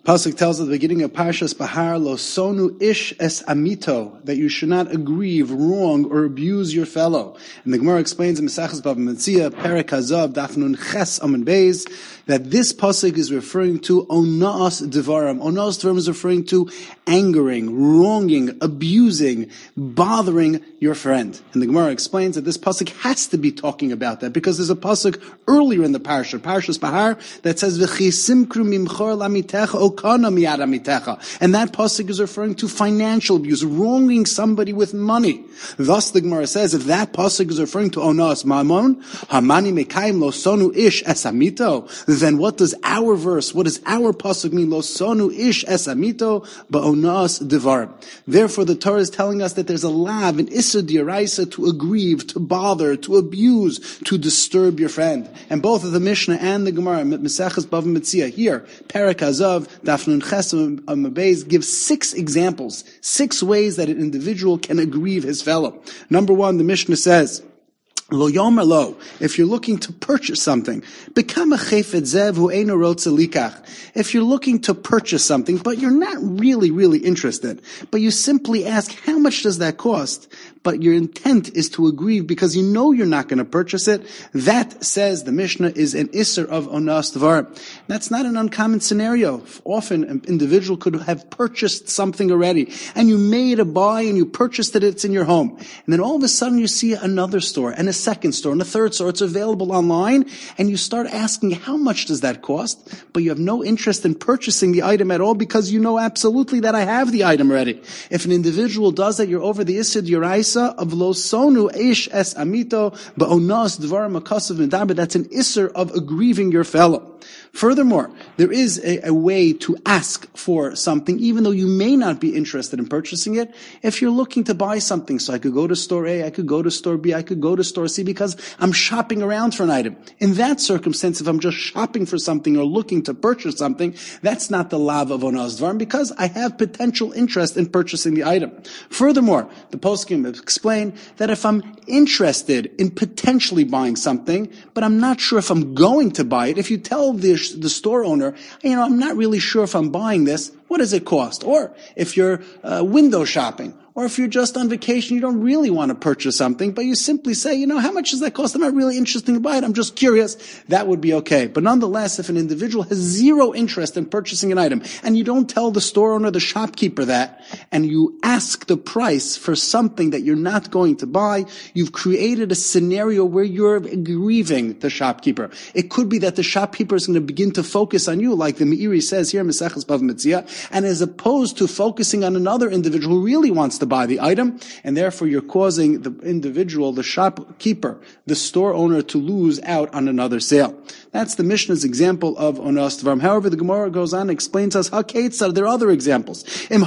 Pasuk tells at the beginning of Parshas Bahar, Lo sonu ish es amito, that you should not aggrieve, wrong, or abuse your fellow. And the Gemara explains in Mesachas Bava Metzia, Perek Hazav, Daf Nun Ches Amud Beis, that this pasuk is referring to onas devarim. Onas devarim is referring to angering, wronging, abusing, bothering your friend. And the Gemara explains that this pasuk has to be talking about that because there's a pasuk earlier in the parsha, Parshas Bahar, that says v'chisimkru mimchor lamitecha okana miyad amitecha. And that pasuk is referring to financial abuse, wronging somebody with money. Thus the Gemara says, if that pasuk is referring to onas mamon, hamani mekayim lo sonu ish esamito, then what does our verse, what does our pasuk mean? Lo sonu ish esamito ba'onas devarim. Therefore, the Torah is telling us that there's a lav, an issa d'oraisa, to aggrieve, to bother, to abuse, to disturb your friend. And both of the Mishnah and the Gemara, Mesechus Bava Metzia, here, Perek Hazav, Daf Nun Ches Amud Beis, give 6 examples, 6 ways that an individual can aggrieve his fellow. Number 1, the Mishnah says, Lo yomer lo, if you're looking to purchase something, become a chefet zev hu eino rotze likach. If you're looking to purchase something, but you're not really interested, but you simply ask, how much does that cost? But your intent is to aggrieve because you know you're not going to purchase it, that, says the Mishnah, is an isser of onas devar. That's not an uncommon scenario. Often an individual could have purchased something already, and you made a buy and you purchased it, it's in your home. And then all of a sudden you see another store, and a second store, and a third store, it's available online, and you start asking, how much does that cost? But you have no interest in purchasing the item at all because you know absolutely that I have the item already. If an individual does that, you're over the Issa D'Oraisa of Lo Sonu Eish Es Amito Ba'onas Dvar Makasav Medaber. That's an Isser of aggrieving your fellow. Furthermore, there is a way to ask for something, even though you may not be interested in purchasing it. If you're looking to buy something, so I could go to store A, I could go to store B, I could go to store C, because I'm shopping around for an item. In that circumstance, if I'm just shopping for something or looking to purchase something, that's not the lav of onas dvarim, because I have potential interest in purchasing the item. Furthermore, the poskim explain that if I'm interested in potentially buying something, but I'm not sure if I'm going to buy it, if you tell the store owner, I'm not really sure if I'm buying this, what does it cost? Or if you're window shopping, or if you're just on vacation, you don't really want to purchase something, but you simply say, how much does that cost? I'm not really interested in buying it, I'm just curious. That would be okay. But nonetheless, if an individual has zero interest in purchasing an item, and you don't tell the store owner, the shopkeeper that, and you ask the price for something that you're not going to buy, you've created a scenario where you're aggrieving the shopkeeper. It could be that the shopkeeper is going to begin to focus on you, like the Meiri says here in Mesechus Bava Metzia, and as opposed to focusing on another individual who really wants to buy the item, and therefore you're causing the individual, the shopkeeper, the store owner, to lose out on another sale. That's the Mishnah's example of onas dvarim. However, the Gemara goes on and explains us, there are other examples. If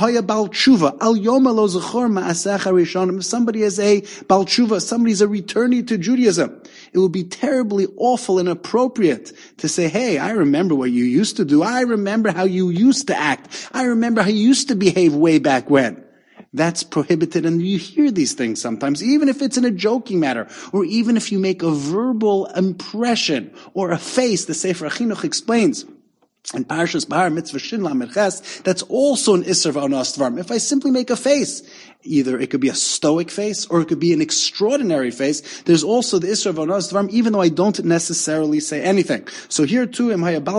somebody is a bal tshuva, somebody's a returnee to Judaism, it would be terribly awful and inappropriate to say, hey, I remember what you used to do. I remember how you used to act. I remember how you used to behave way back when. That's prohibited, and you hear these things sometimes, even if it's in a joking matter, or even if you make a verbal impression or a face. The Sefer Chinuch explains in Parshas Bahar, Mitzvah Shin Lamed Ches, that's also an Isser of onas dvarim. If I simply make a face, either it could be a stoic face or it could be an extraordinary face, there's also the Isser of onas dvarim, even though I don't necessarily say anything. So here too,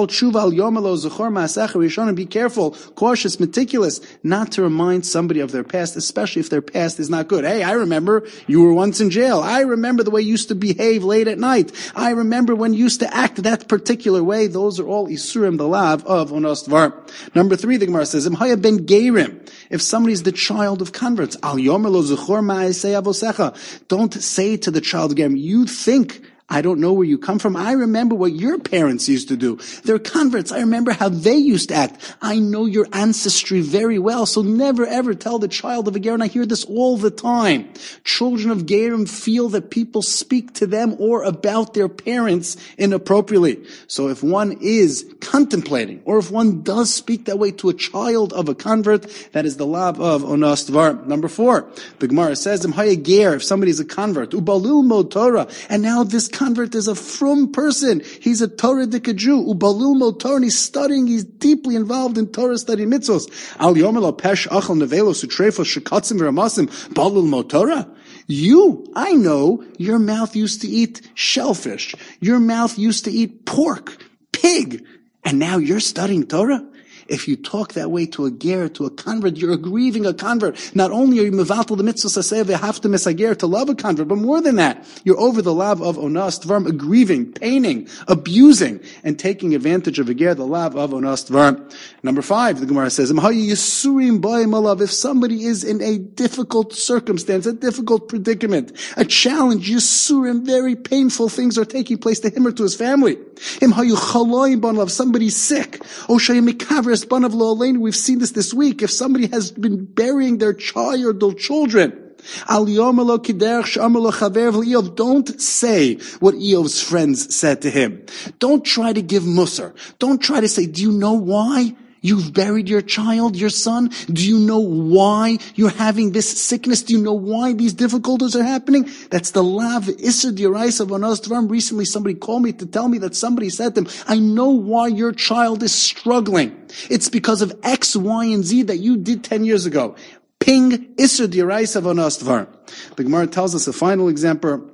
be careful, cautious, meticulous, not to remind somebody of their past, especially if their past is not good. Hey, I remember you were once in jail. I remember the way you used to behave late at night. I remember when you used to act that particular way. Those are all Isurim, the lav of onas dvarim. Number 3, the Gemara says, if somebody's the child of converts, don't say to the child again, you think I don't know where you come from. I remember what your parents used to do. They're converts. I remember how they used to act. I know your ancestry very well. So never ever tell the child of a ger, and I hear this all the time. Children of gerim feel that people speak to them or about their parents inappropriately. So if one is contemplating, or if one does speak that way to a child of a convert, that is the lav of onas dvarim. Number 4, the Gemara says, if somebody is a convert, ubalul mod Torah, and now this convert is a frum person. He's a Torah dika Jew. Ubalul mo Torah, and he's studying, he's deeply involved in Torah study mitzvos. Al yomer lo pesh achal nevelos utrefos shekatzim v'ramasim balul mo Torah. I know your mouth used to eat shellfish. Your mouth used to eat pork, pig, and now you're studying Torah? If you talk that way to a ger, to a convert, you're aggrieving a convert. Not only are you mevatel the mitzvah saseh v'hafta mesager to love a convert, but more than that, you're over the lav of onas dvarim, aggrieving, paining, abusing, and taking advantage of a ger, the lav of onas dvarim. Number 5, the Gemara says, if somebody is in a difficult circumstance, a difficult predicament, a challenge, yisurim, very painful things are taking place to him or to his family. If somebody's sick, we've seen this week. If somebody has been burying their child or children, don't say what Eov's friends said to him. Don't try to give musar. Don't try to say, do you know why you've buried your child, your son? Do you know why you're having this sickness? Do you know why these difficulties are happening? That's the lav isser d'oraisa of onas dvarim. Recently somebody called me to tell me that somebody said to him, I know why your child is struggling. It's because of X, Y, and Z that you did 10 years ago. Ping isser d'oraisa of onas dvarim. The Gemara tells us a final example.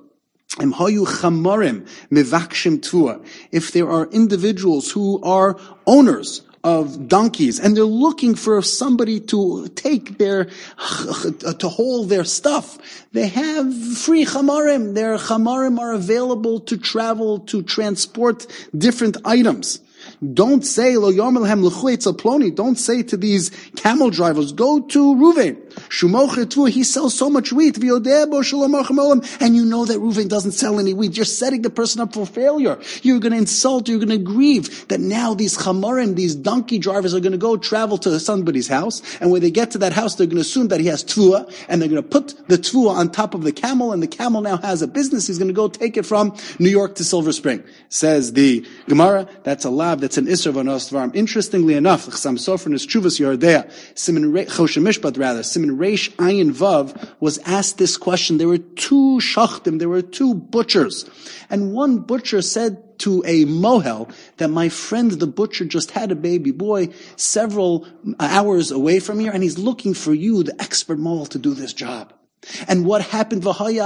If there are individuals who are owners of donkeys, and they're looking for somebody to take to hold their stuff. They have free chamarim. Their chamarim are available to travel, to transport different items. Don't say, Lo yomer lehem l'chu etzel ploni. Don't say to these camel drivers, go to Ruvain. Shumocher tvu, he sells so much wheat. V'yodeh bo shelo mochem olam. And you know that Ruvain doesn't sell any wheat. You're setting the person up for failure. You're going to insult, you're going to grieve that now these chamarim, these donkey drivers are going to go travel to somebody's house. And when they get to that house, they're going to assume that he has tvua. And they're going to put the tvua on top of the camel. And the camel now has a business. He's going to go take it from New York to Silver Spring. Says the Gemara, that's a lab. That's an Isser of Onas Dvarim. Interestingly enough, the Chassam Sofer in his Chuvas Yordea, Choshen Mishpat rather, Siman Reish Ayin Vav, was asked this question. There were 2 shachtim, there were 2 butchers. And one butcher said to a mohel that my friend the butcher just had a baby boy several hours away from here, and he's looking for you, the expert mohel, to do this job. And what happened? So this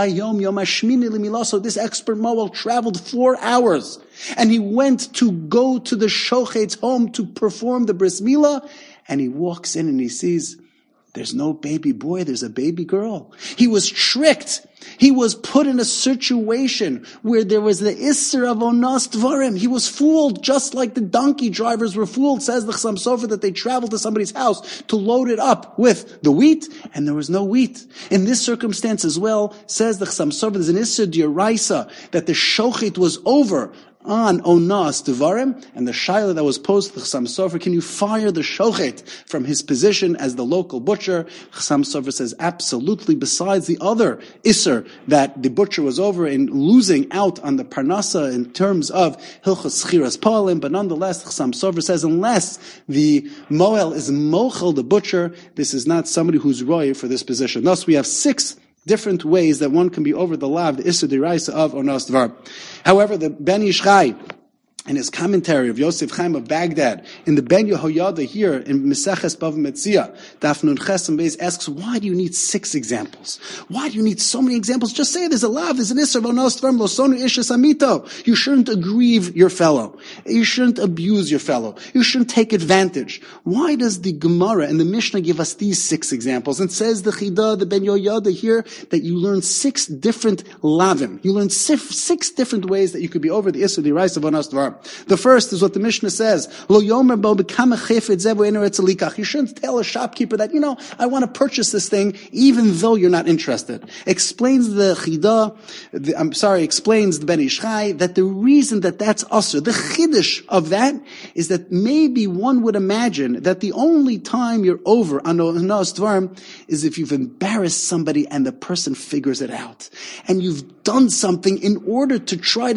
expert mohel traveled 4 hours, and he went to go to the shochet's home to perform the bris milah, and he walks in and he sees there's no baby boy, there's a baby girl. He was tricked. He was put in a situation where there was the Isser of Onas Dvarim. He was fooled, just like the donkey drivers were fooled, says the Chassam Sofer, that they traveled to somebody's house to load it up with the wheat, and there was no wheat. In this circumstance as well, says the Chassam Sofer, there's an Isser d'oraisa, that the shochet was over on Onas Dvarim, and the shaila that was posed to Chassam Sofer, can you fire the shochet from his position as the local butcher? Chassam Sofer says absolutely, besides the other Isser that the butcher was over in losing out on the parnasa in terms of Hilchos Schiras Palim, but nonetheless, Chassam Sofer says unless the moel is mochel, the butcher, this is not somebody who's roy for this position. Thus, we have 6 different ways that one can be over the lav, the Isser d'oraisa of Onas Dvar. However, the Ben Ish Chai, in his commentary of Yosef Chaim of Baghdad, in the Ben Yehoyada here in Meseches Bava Metzia, Daf Nun Ches and Beis, asks, why do you need 6 examples? Why do you need so many examples? Just say there's a lav, there's an Isser of Onas Dvar, Lo Sonu Ish Es Amito. You shouldn't aggrieve your fellow. You shouldn't abuse your fellow. You shouldn't take advantage. Why does the Gemara and the Mishnah give us these 6 examples? And says the Chida, the Ben Yehoyada here, that you learn 6 different lavim. You learn 6 different ways that you could be over the Isser d'oraisa of Onas Dvar. The first is what the Mishnah says. Lo yomer bo bekama chefetz zevu eino etzel likach. You shouldn't tell a shopkeeper that, I want to purchase this thing even though you're not interested. Explains the Chida, explains the Ben Ish Chai that the reason that that's usher, the chiddush of that is that maybe one would imagine that the only time you're over on Onas Dvarim is if you've embarrassed somebody and the person figures it out. And you've done something in order to try to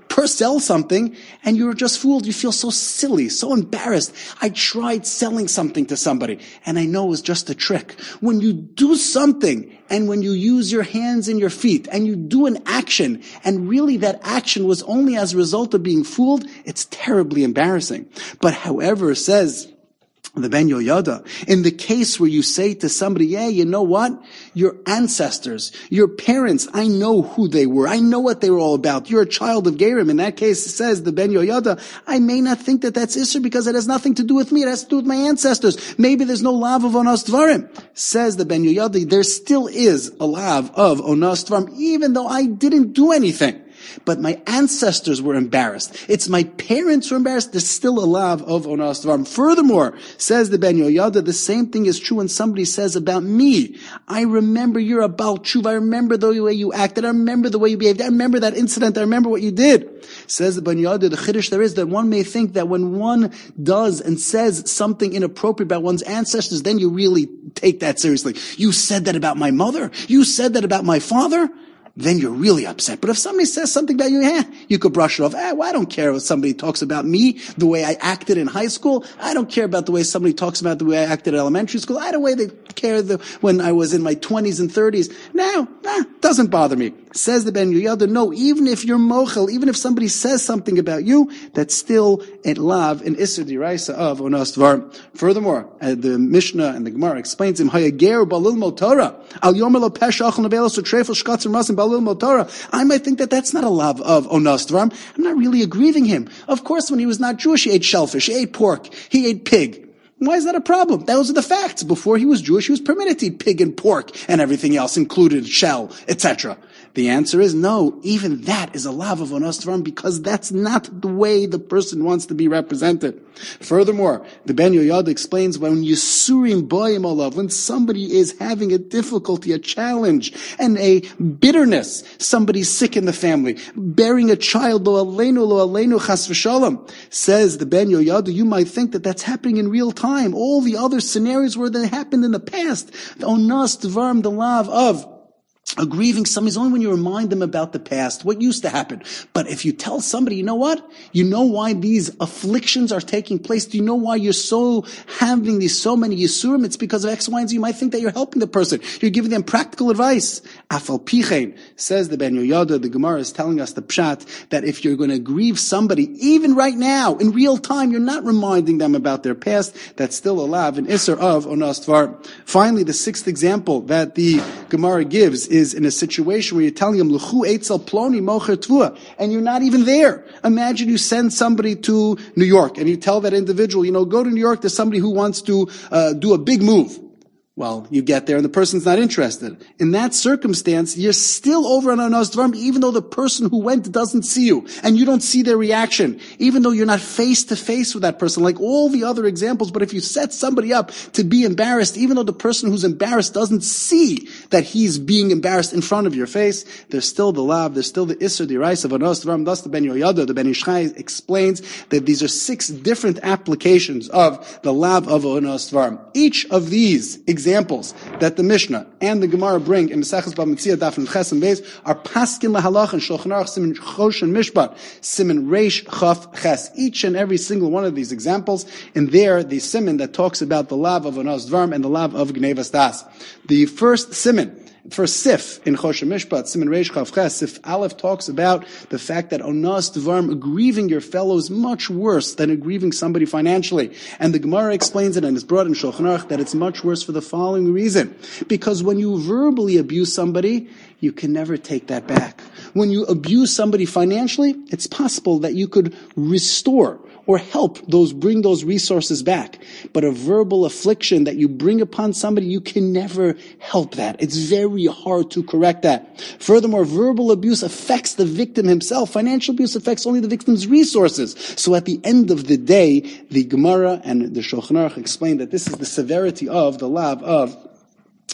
sell something, and you're just fooled. You feel so silly, so embarrassed. I tried selling something to somebody, and I know it was just a trick. When you do something, and when you use your hands and your feet, and you do an action, and really that action was only as a result of being fooled, it's terribly embarrassing. But however, says the Ben Yoyada, in the case where you say to somebody, yeah, you know what? Your ancestors, your parents, I know who they were. I know what they were all about. You're a child of Gerim. In that case, it says the Ben Yoyada, I may not think that that's Isser because it has nothing to do with me. It has to do with my ancestors. Maybe there's no lav of Onas Dvarim. Says the Ben Yoyada, there still is a lav of Onas Dvarim, even though I didn't do anything. But my ancestors were embarrassed. It's my parents who were embarrassed. There's still a lav of Onas Dvarim. Furthermore, says the Ben Yoyada, the same thing is true when somebody says about me, I remember you're a Baal Tshuva. I remember the way you acted. I remember the way you behaved. I remember that incident. I remember what you did. Says the Ben Yoyada, the chiddush there is that one may think that when one does and says something inappropriate about one's ancestors, then you really take that seriously. You said that about my mother? You said that about my father? Then you're really upset. But if somebody says something about you, you could brush it off. Well, I don't care if somebody talks about me, the way I acted in high school. I don't care about the way somebody talks about the way I acted in elementary school. I don't way they care when I was in my 20s and 30s. No, doesn't bother me. Says the Ben Yoyada, no, even if you're mochel, even if somebody says something about you, that's still a lav, an isser diraisa of Onas Dvarim. Furthermore, the Mishnah and the Gemara explains him, Hayager balil motora, al yomer lo peshach nebelos utrefel shkatz masim balil motora. I might think that that's not a lav of Onas Dvarim. I'm not really aggrieving him. Of course, when he was not Jewish, he ate shellfish, he ate pork, he ate pig. Why is that a problem? Those are the facts. Before he was Jewish, he was permitted to eat pig and pork and everything else, included shell, etc. The answer is no. Even that is a lav of Onas Dvarim because that's not the way the person wants to be represented. Furthermore, the Ben Yoyada explains when Yisurim boim olav, when somebody is having a difficulty, a challenge, and a bitterness, somebody's sick in the family, bearing a child, lo aleinu chas v'shalom, says the Ben Yoyada, you might think that that's happening in real time. All the other scenarios where that happened in the past, the Onas Dvarim, the lav of grieving somebody is only when you remind them about the past, what used to happen. But if you tell somebody, you know what? You know why these afflictions are taking place? Do you know why you're so having these so many yisurim? It's because of X, Y, and Z. You might think that you're helping the person. You're giving them practical advice. Afal pichein, says the Ben Yoyada, the Gemara is telling us the pshat, that if you're going to grieve somebody, even right now, in real time, you're not reminding them about their past, that's still a lav, an isser of Onas Dvarim. Finally, the sixth example that the Gemara gives is in a situation where you're telling them, L'chu eitzel ploni mocher tvua, and you're not even there. Imagine you send somebody to New York, and you tell that individual, go to New York, there's somebody who wants to do a big move. Well, you get there and the person's not interested. In that circumstance, you're still over on Onas Dvarim, even though the person who went doesn't see you, and you don't see their reaction, even though you're not face to face with that person, like all the other examples. But if you set somebody up to be embarrassed, even though the person who's embarrassed doesn't see that he's being embarrassed in front of your face, there's still the lav, there's still the isser diraisa of Onas Dvarim. Thus the Ben Yoyada, the Ben Ishchai explains that these are 6 different applications of the lav of Onas Dvarim. Each of these examples that the Mishnah and the Gemara bring in Maseches Bava Metzia Daf and Ches and Beis are paskin lahalach and Shulchan Aruch Siman Chosh and Mishpat Siman Reish Chaf Ches. Each and every single one of these examples, in there the siman that talks about the lav of Onas Dvarim and the lav of Gnevas Das. The first siman, first sif in Chosh Mishpat, Siman Reish Chav Ches, Sif Aleph talks about the fact that Onas Dvarim, aggrieving your fellow, is much worse than aggrieving somebody financially. And the Gemara explains it, and it's brought in Shulchan Aruch, that it's much worse for the following reason. Because when you verbally abuse somebody, you can never take that back. When you abuse somebody financially, it's possible that you could restore or bring those resources back. But a verbal affliction that you bring upon somebody, you can never help that. It's very hard to correct that. Furthermore, verbal abuse affects the victim himself. Financial abuse affects only the victim's resources. So at the end of the day, the Gemara and the Shulchan Aruch explain that this is the severity of the lav of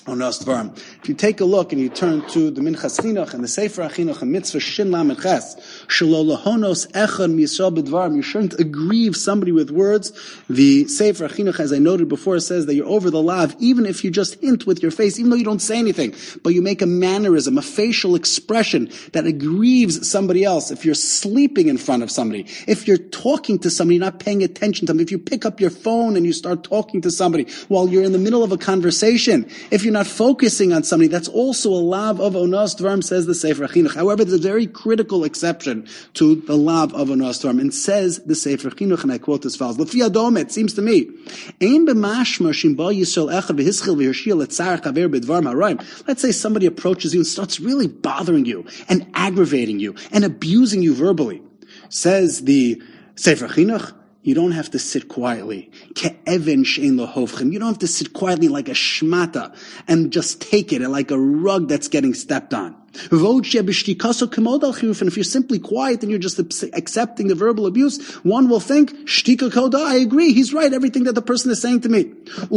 Onas Dvarim. If you take a look and you turn to the Minchas Chinuch and the Sefer HaChinuch and Mitzvah Shin Lamed Ches, Shelo Lahonos Echad Miyisrael B'Dvarim, you shouldn't aggrieve somebody with words. The Sefer HaChinuch, as I noted before, says that you're over the lav, even if you just hint with your face, even though you don't say anything, but you make a mannerism, a facial expression that aggrieves somebody else. If you're sleeping in front of somebody, if you're talking to somebody, not paying attention to them, if you pick up your phone and you start talking to somebody while you're in the middle of a conversation, if you're not focusing on somebody, that's also a lav of onas dvarim, says the Sefer Chinuch. However, there's a very critical exception to the lav of onas dvarim, and says the Sefer Chinuch, and I quote as follows: L'fi Adom, it seems to me, ein b'mashma shim ba yisrael echad v'hischil v'hershil etzar chaver b'dvarim harayim. Let's say somebody approaches you and starts really bothering you and aggravating you and abusing you verbally. Says the Sefer Chinuch, you don't have to sit quietly. Ke'even she'en lo hovchem. You don't have to sit quietly like a shmata and just take it like a rug that's getting stepped on. And if you're simply quiet and you're just accepting the verbal abuse, one will think, shtika koda, I agree, he's right, everything that the person is saying to me.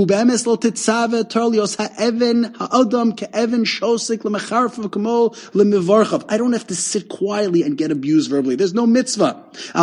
I don't have to sit quietly and get abused verbally. There's no mitzvah.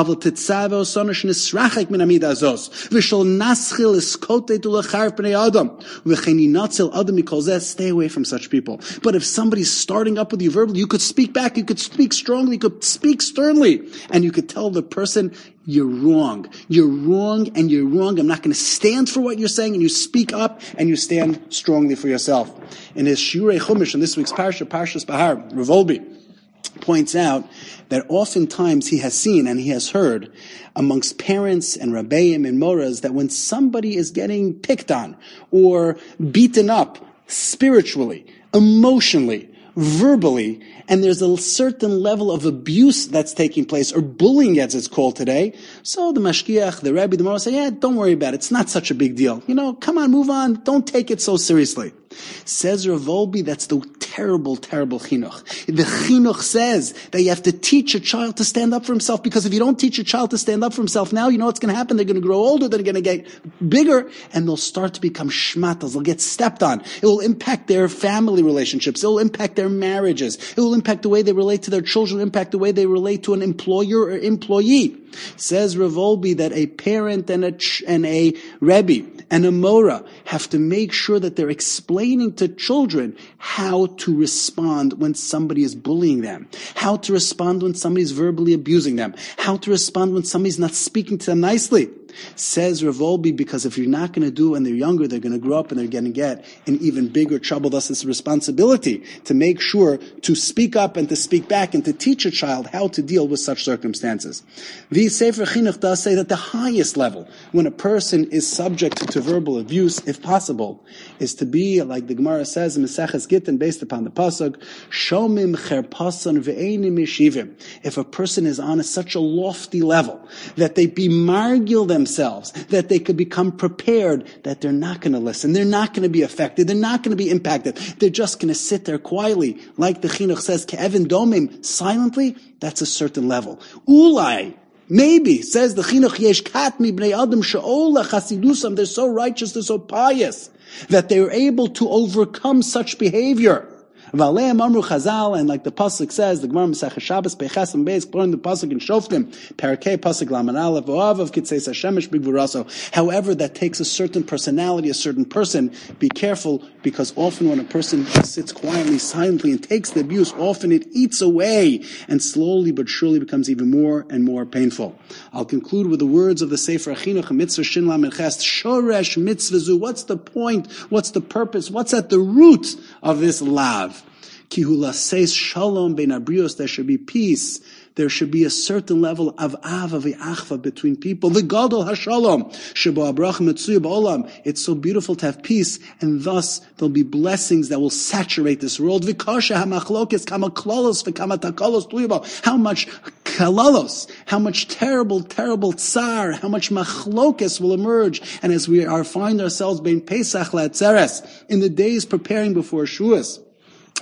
Stay away from such people. But if somebody's starting up with you verbally, you could speak back, you could speak strongly, you could speak sternly, and you could tell the person, you're wrong. You're wrong and you're wrong. I'm not going to stand for what you're saying, and you speak up and you stand strongly for yourself. In his Shiurei Chumash, in this week's Parshas Bahar, Rav Wolbe points out that oftentimes he has seen and he has heard amongst parents and rabbeim and moras that when somebody is getting picked on or beaten up spiritually, emotionally, verbally, and there's a certain level of abuse that's taking place, or bullying as it's called today, so the mashgiach, the rabbi, the moral say, yeah, don't worry about it. It's not such a big deal. Come on, move on. Don't take it so seriously. Says Rav Wolbe, that's the terrible, terrible chinuch. The chinuch says that you have to teach a child to stand up for himself, because if you don't teach a child to stand up for himself now, you know what's going to happen? They're going to grow older, they're going to get bigger, and they'll start to become shmatas. They'll get stepped on. It will impact their family relationships. It will impact their marriages. It will impact the way they relate to their children, impact the way they relate to an employer or employee. Says Rav Wolbe that a parent and a rebbe and a mora have to make sure that they're explaining to children how to respond when somebody is bullying them, how to respond when somebody's verbally abusing them, how to respond when somebody's not speaking to them nicely. Says Rav Wolbe, because if you're not going to do it when they're younger, they're going to grow up and they're going to get in even bigger trouble. Thus, it's a responsibility to make sure to speak up and to speak back and to teach a child how to deal with such circumstances. The Sefer Chinuch does say that the highest level when a person is subject to verbal abuse, if possible, is to be, like the Gemara says in Maseches Gittin, based upon the pasuk, Shomim cherpasan ve'enim yeshivim. If a person is on such a lofty level that they bemargil themselves, that they could become prepared, that they're not going to listen, they're not going to be affected, they're not going to be impacted, they're just going to sit there quietly, like the Chinuch says, ke'evan domim, silently, that's a certain level. Ulai, maybe, says the Chinuch, yesh kat mi bnei adam she'ola chasidusam, they're so righteous, they're so pious, that they're able to overcome such behavior. V'aleim amru Chazal, and like the pasuk says, the Gemara Masechah Shabbos Peiches and Beis, quoting the pasuk in Shoftim, Parakei pasuk Laman Aleph, V'oavav Kitzeis Hashemesh B'gvuraso. However, that takes a certain personality, a certain person. Be careful, because often when a person sits quietly, silently, and takes the abuse, often it eats away, and slowly but surely becomes even more and more painful. I'll conclude with the words of the Sefer Chinuch, Mitzvah Shin Lamed Ches, Shoresh Mitzvah Zu. What's the point? What's the purpose? What's at the root of this lav? Kihula says shalom bein abrios, there should be peace. There should be a certain level of ava v'achva between people. The gadol hashalom shebo abrach metzuya ba'olam. It's so beautiful to have peace, and thus there'll be blessings that will saturate this world. V'kasha hamachlokes kama klolos v'kama takalos tuyabo. How much kalalos, how much terrible tsar, how much machlokes will emerge. And as we find ourselves being Pesach la'atzeres, in the days preparing before Shuas,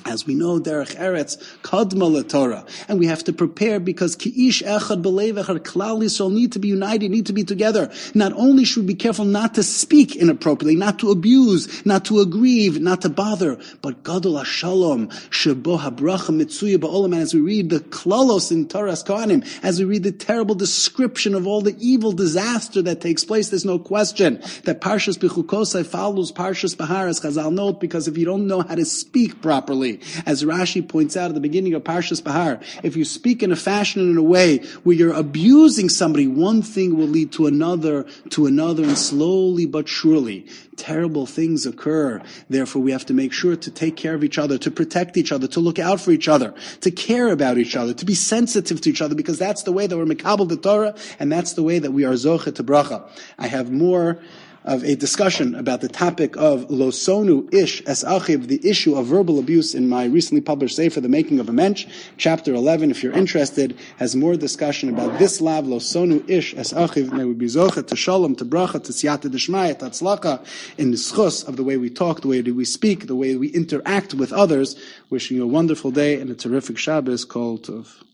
As we know, derech eretz kadma leTorah, and we have to prepare because ki'ish echad b'leiv echad, klal Yisrael need to be united, need to be together. Not only should we be careful not to speak inappropriately, not to abuse, not to aggrieve, not to bother, but gadol hashalom shebo habracha mitzuya ba'olam. And as we read the klalos in Toras Kohanim, as we read the terrible description of all the evil disaster that takes place, there's no question that Parshas Bechukosai follows Parshas Bahar, as Chazal note, because if you don't know how to speak properly, as Rashi points out at the beginning of Parshas Bahar, if you speak in a fashion and in a way where you're abusing somebody, one thing will lead to another, and slowly but surely, terrible things occur. Therefore, we have to make sure to take care of each other, to protect each other, to look out for each other, to care about each other, to be sensitive to each other, because that's the way that we're mekabel the Torah, and that's the way that we are zoche to bracha. I have more of a discussion about the topic of lo sonu ish es achiv, the issue of verbal abuse, in my recently published Sefer, The Making of a Mensch, chapter 11. If you're interested, has more discussion about this lav, lo sonu ish es achiv. May we be zoche to shalom, to bracha, to siyata d'shmaya, to tzlacha, in the schus of the way we talk, the way we speak, the way we interact with others. Wishing you a wonderful day and a terrific Shabbos, kol tov.